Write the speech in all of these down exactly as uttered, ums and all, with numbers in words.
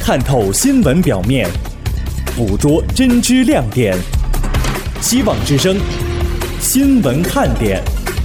探透新闻表面，捕捉真知亮点。希望之声，新闻看点。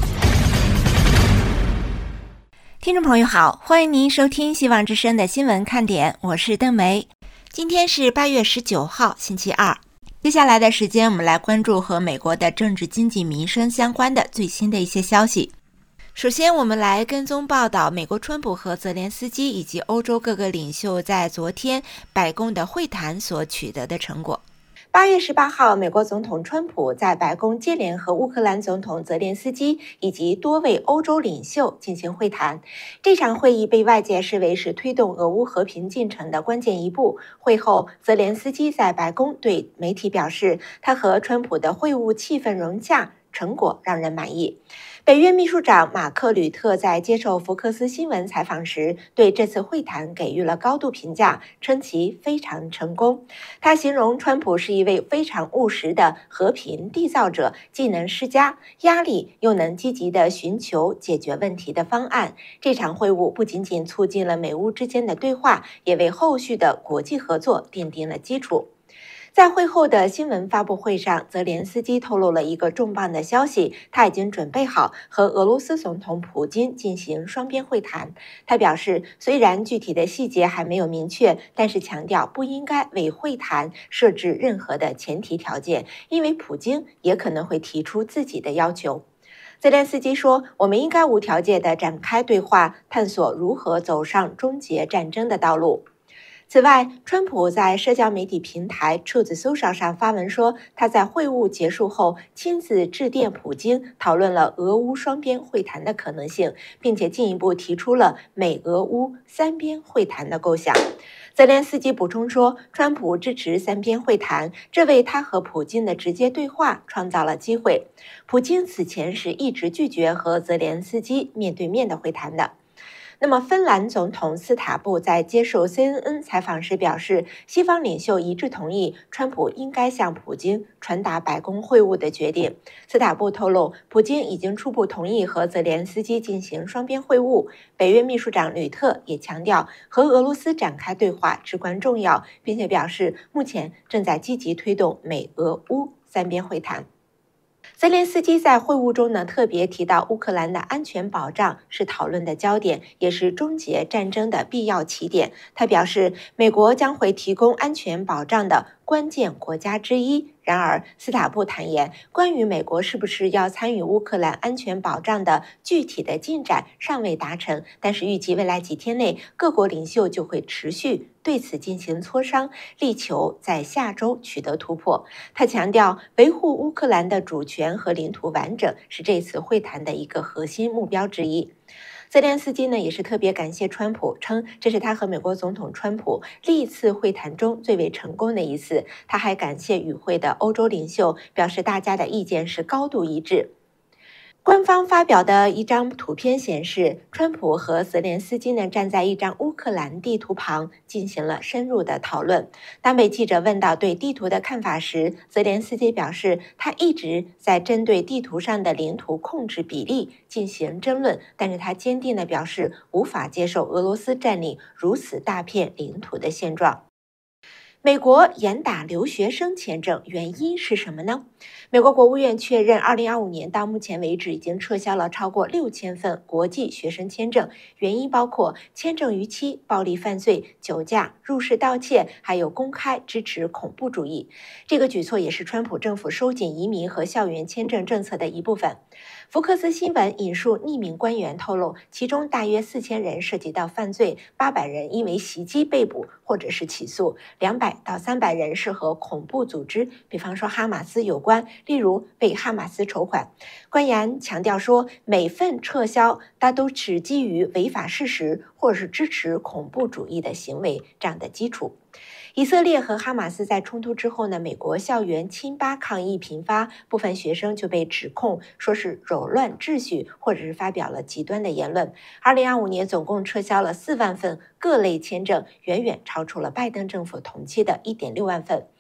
听众朋友好，欢迎您收听希望之声的新闻看点，我是邓梅。今天是八月十九号，星期二。接下来的时间，我们来关注和美国的政治、经济、民生相关的最新的一些消息。首先，我们来跟踪报道美国川普和泽连斯基以及欧洲各个领袖在昨天白宫的会谈所取得的成果。八月十八号，美国总统川普在白宫接连和乌克兰总统泽连斯基以及多位欧洲领袖进行会谈。这场会议被外界视为是推动俄乌和平进程的关键一步。会后，泽连斯基在白宫对媒体表示，他和川普的会晤气氛融洽，成果让人满意。北约秘书长马克·吕特在接受福克斯新闻采访时，对这次会谈给予了高度评价，称其非常成功。他形容川普是一位非常务实的和平缔造者，既能施加压力，又能积极地寻求解决问题的方案。这场会晤不仅仅促进了美乌之间的对话，也为后续的国际合作奠定了基础。在会后的新闻发布会上，泽连斯基透露了一个重磅的消息，他已经准备好和俄罗斯总统普京进行双边会谈。他表示，虽然具体的细节还没有明确，但是强调不应该为会谈设置任何的前提条件，因为普京也可能会提出自己的要求。泽连斯基说，我们应该无条件地展开对话，探索如何走上终结战争的道路。此外，川普在社交媒体平台 Truth Social 上发文说，他在会晤结束后亲自致电普京，讨论了俄乌双边会谈的可能性，并且进一步提出了美俄乌三边会谈的构想。泽连斯基补充说，川普支持三边会谈，这为他和普京的直接对话创造了机会。普京此前是一直拒绝和泽连斯基面对面的会谈的。那么，芬兰总统斯塔布在接受 C N N 采访时表示，西方领袖一致同意川普应该向普京传达白宫会晤的决定。斯塔布透露，普京已经初步同意和泽连斯基进行双边会晤。北约秘书长吕特也强调，和俄罗斯展开对话至关重要，并且表示目前正在积极推动美俄乌三边会谈。泽连斯基在会晤中呢，特别提到乌克兰的安全保障是讨论的焦点，也是终结战争的必要起点。他表示，美国将会提供安全保障的关键国家之一。然而，斯塔布坦言，关于美国是不是要参与乌克兰安全保障的具体的进展尚未达成，但是预计未来几天内，各国领袖就会持续对此进行磋商，力求在下周取得突破。他强调，维护乌克兰的主权和领土完整是这次会谈的一个核心目标之一。泽连斯基呢也是特别感谢川普，称这是他和美国总统川普历次会谈中最为成功的一次。他还感谢与会的欧洲领袖，表示大家的意见是高度一致。官方发表的一张图片显示，川普和泽连斯基呢站在一张乌克兰地图旁，进行了深入的讨论。当被记者问到对地图的看法时，泽连斯基表示，他一直在针对地图上的领土控制比例进行争论，但是他坚定地表示无法接受俄罗斯占领如此大片领土的现状。美国严打留学生签证，原因是什么呢？美国国务院确认，二零二五年到目前为止已经撤销了超过六千份国际学生签证，原因包括签证逾期、暴力犯罪、酒驾、入室盗窃，还有公开支持恐怖主义。这个举措也是川普政府收紧移民和校园签证政策的一部分。福克斯新闻引述匿名官员透露，其中大约四千人涉及到犯罪，八百人因为袭击被捕或者是起诉，两百到三百人是和恐怖组织，比方说哈马斯有关，例如为哈马斯筹款。官员强调说，每份撤销大都是基于违法事实或者是支持恐怖主义的行为这样的基础。以色列和哈马斯在冲突之后呢，美国校园亲巴抗议频发，部分学生就被指控说是扰乱秩序，或者是发表了极端的言论。二零二五年总共撤销了四万份各类签证，远远超出了拜登政府同期的一点六万份。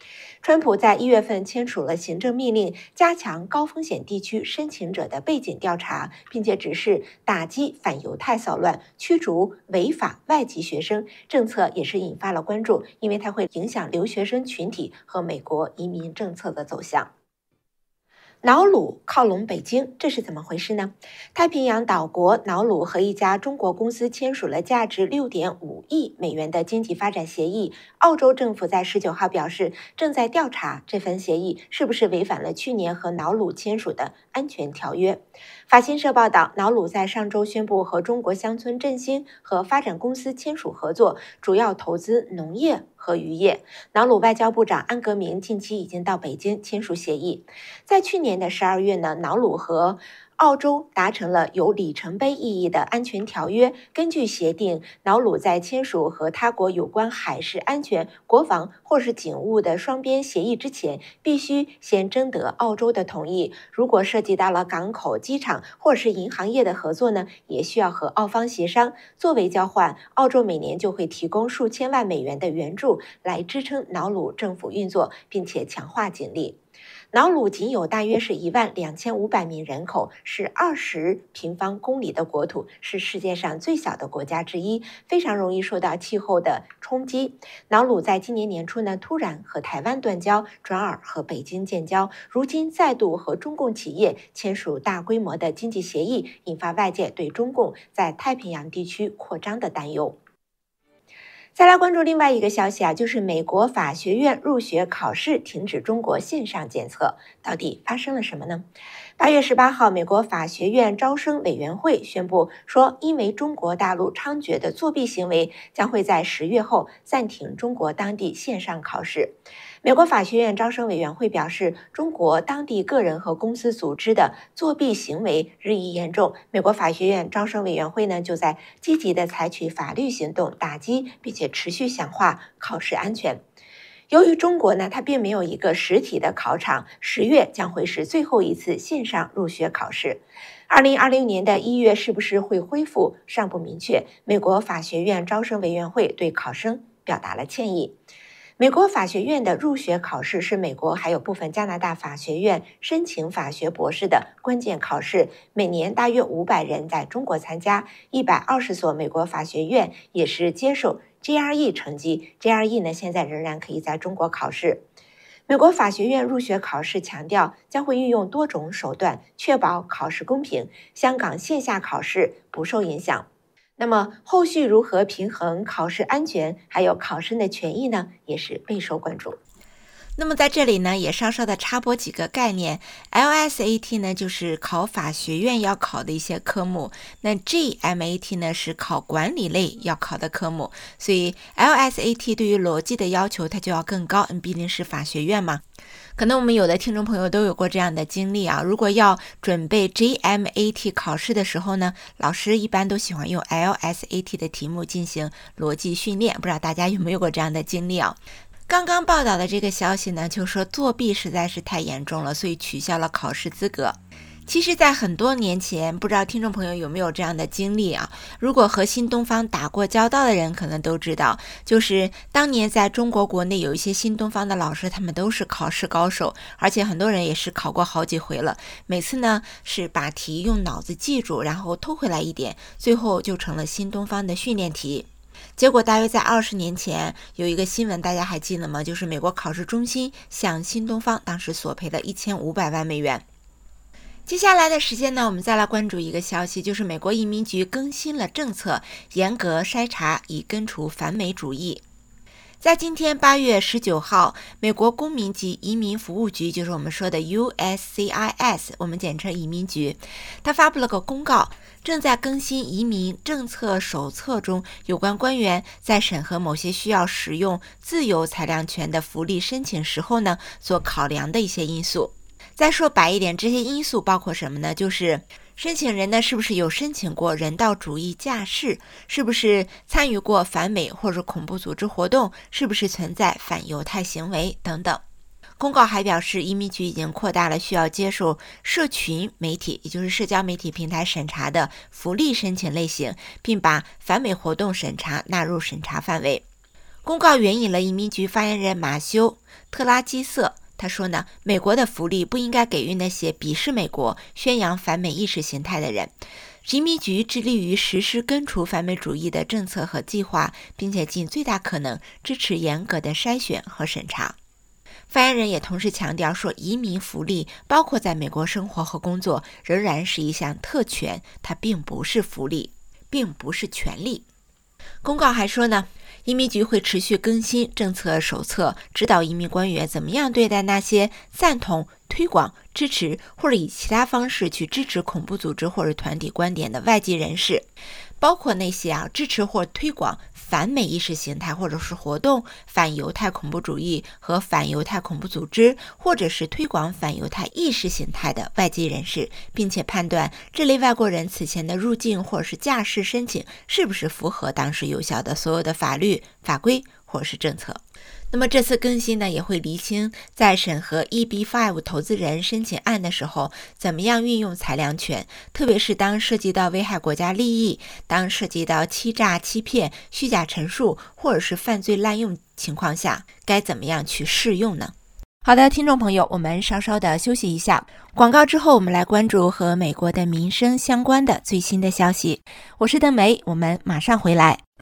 川普在一月份签署了行政命令，加强高风险地区申请者的背景调查，并且指示打击反犹太骚乱、驱逐违法外籍学生。政策也是引发了关注，因为它会影响留学生群体和美国移民政策的走向。瑙鲁靠拢北京，这是怎么回事呢？太平洋岛国瑙鲁和一家中国公司签署了价值 六点五亿美元的经济发展协议。澳洲政府在十九号表示，正在调查这份协议是不是违反了去年和瑙鲁签署的安全条约。法新社报道，瑙鲁在上周宣布和中国乡村振兴和发展公司签署合作，主要投资农业和渔业。瑙鲁外交部长安格明近期已经到北京签署协议。在去年的十二月呢，瑙鲁和澳洲达成了有里程碑意义的安全条约。根据协定，瑙鲁在签署和他国有关海事安全、国防或是警务的双边协议之前，必须先征得澳洲的同意。如果涉及到了港口、机场或是银行业的合作呢，也需要和澳方协商。作为交换，澳洲每年就会提供数千万美元的援助来支撑瑙鲁政府运作，并且强化警力。瑙鲁仅有大约是一万两千五百名人口，是二十平方公里的国土，是世界上最小的国家之一，非常容易受到气候的冲击。瑙鲁在今年年初呢，突然和台湾断交，转而和北京建交，如今再度和中共企业签署大规模的经济协议，引发外界对中共在太平洋地区扩张的担忧。再来关注另外一个消息啊，就是美国法学院入学考试停止中国线上检测，到底发生了什么呢？八月十八号，美国法学院招生委员会宣布说，因为中国大陆猖獗的作弊行为，将会在十月后暂停中国当地线上考试。美国法学院招生委员会表示，中国当地个人和公司组织的作弊行为日益严重。美国法学院招生委员会呢，就在积极的采取法律行动打击，并且持续强化考试安全。由于中国呢，它并没有一个实体的考场，十月将会是最后一次线上入学考试。二零二零年的一月是不是会恢复，尚不明确。美国法学院招生委员会对考生表达了歉意。美国法学院的入学考试是美国还有部分加拿大法学院申请法学博士的关键考试，每年大约五百人在中国参加，一百二十所美国法学院也是接受 G R E 成绩 ，G R E 呢现在仍然可以在中国考试。美国法学院入学考试强调将会运用多种手段，确保考试公平，香港线下考试不受影响。那么后续如何平衡考试安全还有考生的权益呢，也是备受关注。那么在这里呢，也稍稍的插播几个概念。L S A T 呢，就是考法学院要考的一些科目，那 G M A T 呢是考管理类要考的科目，所以 L S A T 对于逻辑的要求它就要更高，毕竟是法学院嘛。可能我们有的听众朋友都有过这样的经历啊，如果要准备 G M A T 考试的时候呢，老师一般都喜欢用 L S A T 的题目进行逻辑训练，不知道大家有没有过这样的经历啊？刚刚报道的这个消息呢，就说作弊实在是太严重了，所以取消了考试资格。其实在很多年前，不知道听众朋友有没有这样的经历啊，如果和新东方打过交道的人可能都知道，就是当年在中国国内有一些新东方的老师，他们都是考试高手，而且很多人也是考过好几回了，每次呢是把题用脑子记住，然后偷回来一点，最后就成了新东方的训练题。结果大约在二十年前有一个新闻，大家还记得吗？就是美国考试中心向新东方当时索赔了一千五百万美元。接下来的时间呢，我们再来关注一个消息，就是美国移民局更新了政策，严格筛查以根除反美主义。在今天八月十九号，美国公民及移民服务局，就是我们说的 U S C I S， 我们简称移民局，它发布了个公告，正在更新移民政策手册中有关官员在审核某些需要使用自由裁量权的福利申请时候呢，所考量的一些因素。再说白一点，这些因素包括什么呢？就是申请人呢是不是有申请过人道主义假释，是不是参与过反美或者恐怖组织活动，是不是存在反犹太行为等等。公告还表示，移民局已经扩大了需要接受社群媒体，也就是社交媒体平台审查的福利申请类型，并把反美活动审查纳入审查范围。 公告援引了移民局发言人马修·特拉基瑟，他说呢，美国的福利不应该给予那些鄙视美国、宣扬反美意识形态的人。移民局致力于实施根除反美主义的政策和计划，并且尽最大可能支持严格的筛选和审查。发言人也同时强调说，移民福利包括在美国生活和工作仍然是一项特权，它并不是福利，并不是权利。公告还说呢，移民局会持续更新政策手册，指导移民官员怎么样对待那些赞同、推广、支持或者以其他方式去支持恐怖组织或者团体观点的外籍人士，包括那些啊支持或推广反美意识形态或者是活动、反犹太恐怖主义和反犹太恐怖组织，或者是推广反犹太意识形态的外籍人士，并且判断这类外国人此前的入境或者是驾驶申请是不是符合当时有效的所有的法律、法规或者是政策。那么这次更新呢，也会厘清在审核 E B 五 投资人申请案的时候，怎么样运用裁量权，特别是当涉及到危害国家利益，当涉及到欺诈、欺骗、虚假陈述或者是犯罪滥用情况下，该怎么样去适用呢？好的，听众朋友，我们稍稍的休息一下，广告之后我们来关注和美国的民生相关的最新的消息。我是邓梅，我们马上回来。